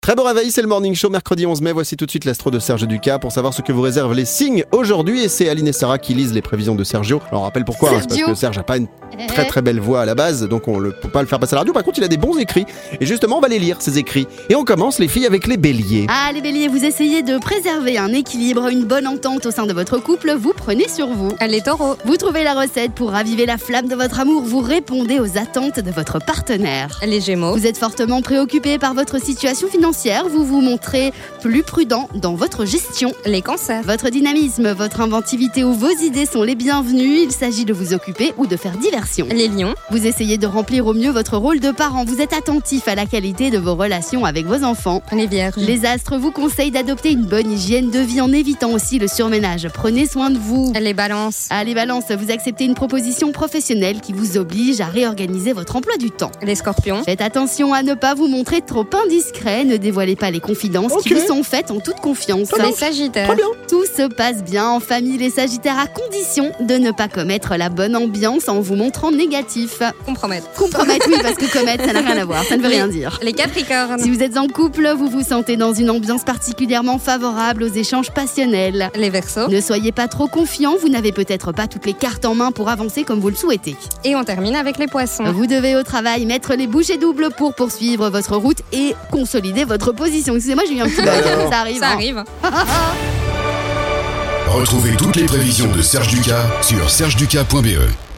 Très beau réveil, c'est le Morning Show, mercredi 11 mai. Voici tout de suite l'astro de Serge Ducas pour savoir ce que vous réservent les signes aujourd'hui. Et c'est Aline et Sarah qui lisent les prévisions de Sergio. Alors on rappelle pourquoi, c'est parce que Serge n'a pas une très très belle voix à la base, donc on ne peut pas le faire passer à la radio. Par contre, il a des bons écrits. Et justement, on va les lire, ces écrits. Et on commence, les filles, avec les béliers. Ah, les béliers, vous essayez de préserver un équilibre, une bonne entente au sein de votre couple. Vous prenez sur vous. Les taureaux, Vous trouvez la recette pour raviver la flamme de votre amour. Vous répondez aux attentes de votre partenaire. les gémeaux, Vous êtes fortement préoccupé par votre situation financière. Vous vous montrez plus prudent dans votre gestion. les cancers, Votre dynamisme, votre inventivité ou vos idées sont les bienvenus. Il s'agit de vous occuper ou de faire diversion. les lions, Vous essayez de remplir au mieux votre rôle de parent. Vous êtes attentif à la qualité de vos relations avec vos enfants. les vierges, Les astres vous conseillent d'adopter une bonne hygiène de vie en évitant aussi le surménage. Prenez soin de vous. les balances, Allez, balance, vous acceptez une proposition professionnelle qui vous oblige à réorganiser votre emploi du temps. les scorpions, Faites attention à ne pas vous montrer trop indiscret. Ne dévoilez pas les confidences qui vous sont faites en toute confiance. les sagittaires, Très bien. Tout se passe bien en famille, les sagittaires, à condition de ne pas commettre la bonne ambiance en vous montrant négatif. compromettre, Compromettre, oui, parce que commettre, ça n'a rien à voir, ça ne veut rien dire. les capricornes, Si vous êtes en couple, vous vous sentez dans une ambiance particulièrement favorable aux échanges passionnels. les verseaux, Ne soyez pas trop confiant, vous n'avez peut-être pas toutes les cartes en main pour avancer comme vous le souhaitez. et on termine avec les poissons. Vous devez au travail mettre les bouchées doubles pour poursuivre votre route et consolider votre position. Excusez-moi, j'ai eu un petit bug, ça arrive. Ça hein. arrive. Retrouvez toutes les prévisions de Serge Ducas sur sergeducas.be.